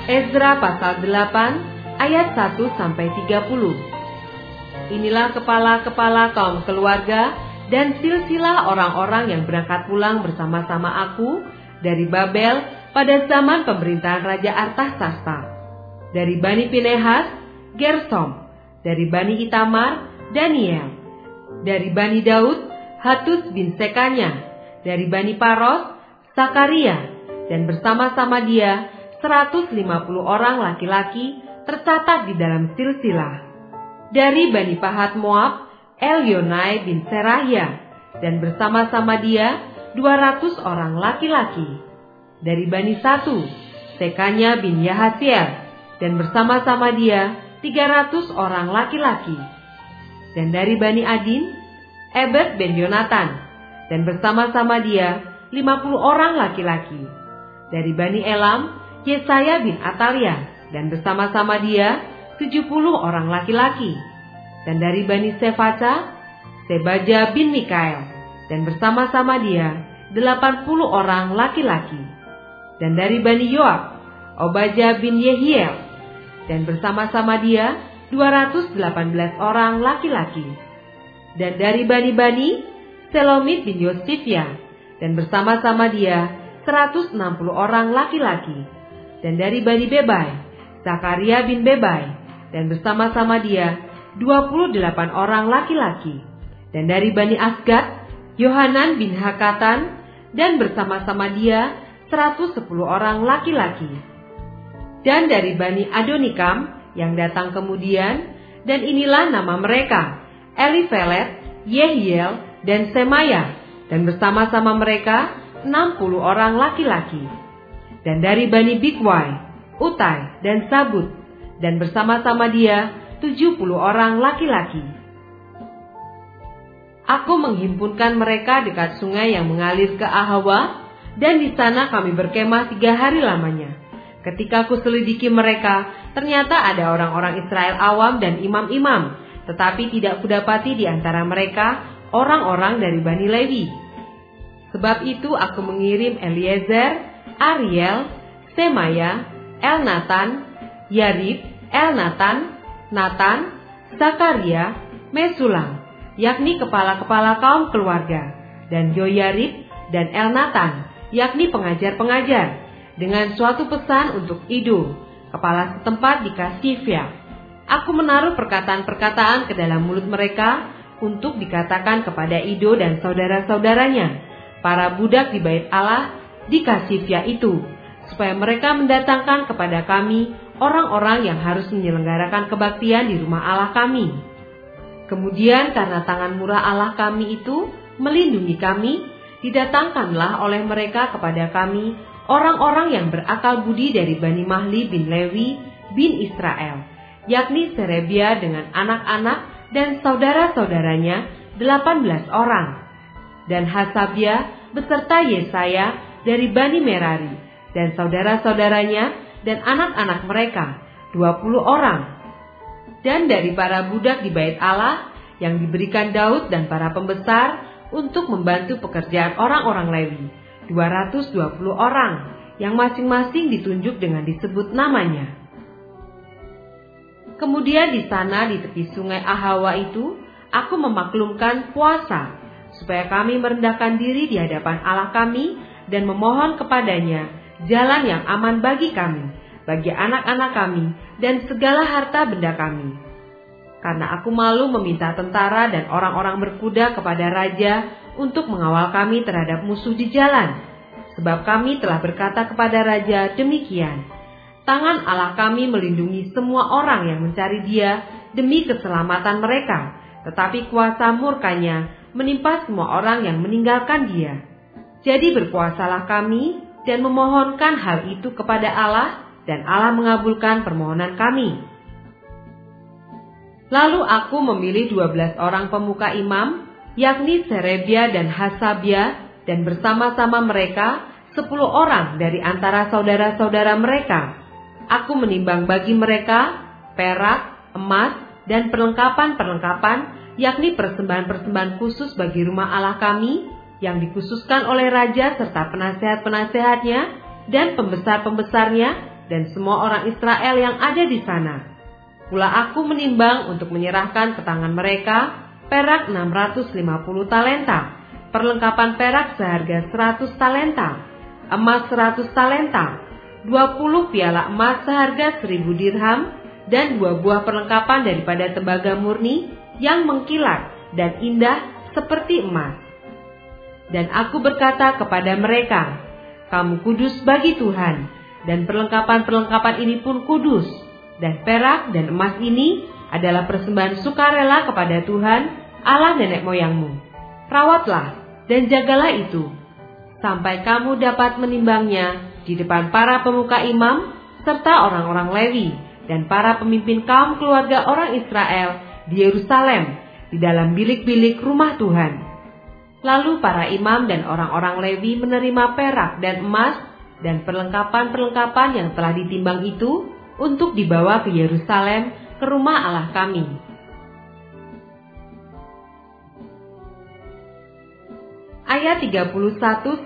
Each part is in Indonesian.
Ezra pasal 8 ayat 1-30. Inilah kepala-kepala kaum keluarga dan silsilah orang-orang yang berangkat pulang bersama-sama aku dari Babel pada zaman pemerintahan Raja Artasasta. Dari Bani Pinehas, Gersom. Dari Bani Itamar, Daniel. Dari Bani Daud, Hatus bin Sekanya. Dari Bani Paros, Sakaria. Dan bersama-sama dia 150 orang laki-laki tercatat di dalam silsilah. Dari Bani Pahat Moab, Elionai bin Serahya, dan bersama-sama dia 200 orang laki-laki. Dari Bani Satu, Sekanya bin Yahasiel, dan bersama-sama dia 300 orang laki-laki. Dan dari Bani Adin, Ebed bin Yonatan, dan bersama-sama dia 50 orang laki-laki. Dari Bani Elam, Yesaya bin Atalia, dan bersama-sama dia 70 orang laki-laki. Dan dari Bani Sefaca, Sebaja bin Mikael, dan bersama-sama dia 80 orang laki-laki. Dan dari Bani Yoab, Obaja bin Yehiel, dan bersama-sama dia 218 orang laki-laki. Dan dari Bani-Bani, Selomit bin Yosifia, dan bersama-sama dia 160 orang laki-laki. Dan dari Bani Bebai, Zakaria bin Bebai, dan bersama-sama dia 28 orang laki-laki. Dan dari Bani Asgad, Yohanan bin Hakatan, dan bersama-sama dia 110 orang laki-laki. Dan dari Bani Adonikam yang datang kemudian, dan inilah nama mereka: Elifelet, Yehiel, dan Semaya, dan bersama-sama mereka 60 orang laki-laki. Dan dari Bani Bikwai, Utai, dan Sabut, dan bersama-sama dia 70 orang laki-laki. Aku menghimpunkan mereka dekat sungai yang mengalir ke Ahawa, dan di sana kami berkemah 3 hari lamanya. Ketika aku selidiki mereka, ternyata ada orang-orang Israel awam dan imam-imam, tetapi tidak kudapati di antara mereka orang-orang dari Bani Lewi. Sebab itu aku mengirim Eliezer, Ariel, Semaya, Elnatan, Yarib, Elnatan, Natan, Zakaria, Mesulam, yakni kepala-kepala kaum keluarga, dan Yoyarib dan Elnatan, yakni pengajar-pengajar, dengan suatu pesan untuk Ido, kepala setempat di Kasifia. Aku menaruh perkataan-perkataan ke dalam mulut mereka untuk dikatakan kepada Ido dan saudara-saudaranya, para budak di Bait Allah di Kasifia itu, supaya mereka mendatangkan kepada kami orang-orang yang harus menyelenggarakan kebaktian di rumah Allah kami. Kemudian karena tangan murah Allah kami itu melindungi kami, didatangkanlah oleh mereka kepada kami orang-orang yang berakal budi dari Bani Mahli bin Lewi bin Israel, yakni Serebia dengan anak-anak dan saudara-saudaranya 18 orang, dan Hasabia beserta Yesaya dari Bani Merari dan saudara-saudaranya dan anak-anak mereka 20 orang. Dan dari para budak di Bait Allah yang diberikan Daud dan para pembesar untuk membantu pekerjaan orang-orang Lewi, 220 orang, yang masing-masing ditunjuk dengan disebut namanya. Kemudian di sana di tepi sungai Ahawa itu, aku memaklumkan puasa, supaya kami merendahkan diri di hadapan Allah kami dan memohon kepadanya jalan yang aman bagi kami, bagi anak-anak kami, dan segala harta benda kami. Karena aku malu meminta tentara dan orang-orang berkuda kepada raja untuk mengawal kami terhadap musuh di jalan. Sebab kami telah berkata kepada raja demikian: tangan Allah kami melindungi semua orang yang mencari dia demi keselamatan mereka, tetapi kuasa murkanya menimpa semua orang yang meninggalkan dia. Jadi berpuasalah kami dan memohonkan hal itu kepada Allah, dan Allah mengabulkan permohonan kami. Lalu aku memilih 12 orang pemuka imam, yakni Serebia dan Hasabia, dan bersama-sama mereka 10 orang dari antara saudara-saudara mereka. Aku menimbang bagi mereka perak, emas, dan perlengkapan-perlengkapan, yakni persembahan-persembahan khusus bagi rumah Allah kami, yang dikhususkan oleh raja serta penasehat-penasehatnya dan pembesar-pembesarnya dan semua orang Israel yang ada di sana. Pula aku menimbang untuk menyerahkan ke tangan mereka perak 650 talenta, perlengkapan perak seharga 100 talenta, emas 100 talenta, 20 piala emas seharga 1000 dirham, dan 2 buah perlengkapan daripada tembaga murni yang mengkilat dan indah seperti emas. Dan aku berkata kepada mereka, kamu kudus bagi Tuhan, dan perlengkapan-perlengkapan ini pun kudus, dan perak dan emas ini adalah persembahan sukarela kepada Tuhan, Allah nenek moyangmu. Rawatlah dan jagalah itu, sampai kamu dapat menimbangnya di depan para pemuka imam, serta orang-orang Lewi, dan para pemimpin kaum keluarga orang Israel di Yerusalem, di dalam bilik-bilik rumah Tuhan. Lalu para imam dan orang-orang Lewi menerima perak dan emas dan perlengkapan-perlengkapan yang telah ditimbang itu untuk dibawa ke Yerusalem, ke rumah Allah kami. Ayat 31-36,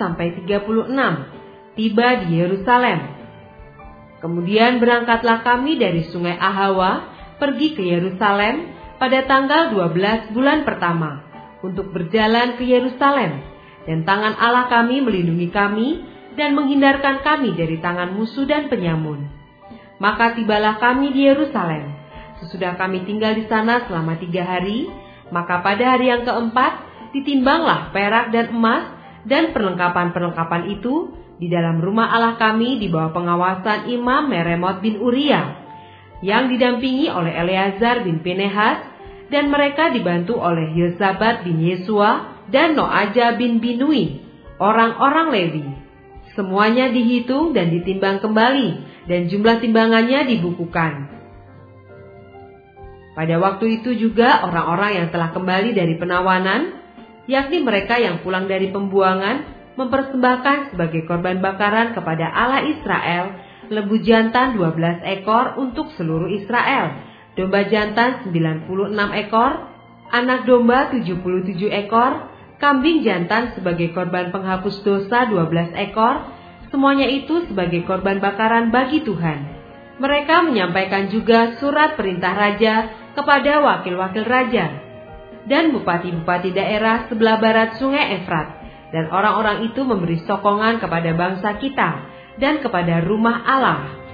tiba di Yerusalem. Kemudian berangkatlah kami dari sungai Ahawa, pergi ke Yerusalem pada tanggal 12 bulan pertama, untuk berjalan ke Yerusalem, dan tangan Allah kami melindungi kami, dan menghindarkan kami dari tangan musuh dan penyamun. Maka tibalah kami di Yerusalem. Sesudah kami tinggal di sana selama 3 hari, maka pada hari yang keempat ditimbanglah perak dan emas dan perlengkapan-perlengkapan itu di dalam rumah Allah kami di bawah pengawasan Imam Meremot bin Uria, yang didampingi oleh Eleazar bin Pinehas, dan mereka dibantu oleh Yozabat bin Yesua dan Noaja bin Binui, orang-orang Lewi. Semuanya dihitung dan ditimbang kembali, dan jumlah timbangannya dibukukan. Pada waktu itu juga orang-orang yang telah kembali dari penawanan, yakni mereka yang pulang dari pembuangan, mempersembahkan sebagai korban bakaran kepada Allah Israel, lembu jantan 12 ekor untuk seluruh Israel, domba jantan 96 ekor, anak domba 77 ekor, kambing jantan sebagai korban penghapus dosa 12 ekor, semuanya itu sebagai korban bakaran bagi Tuhan. Mereka menyampaikan juga surat perintah raja kepada wakil-wakil raja dan bupati-bupati daerah sebelah barat sungai Efrat, dan orang-orang itu memberi sokongan kepada bangsa kita dan kepada rumah Allah.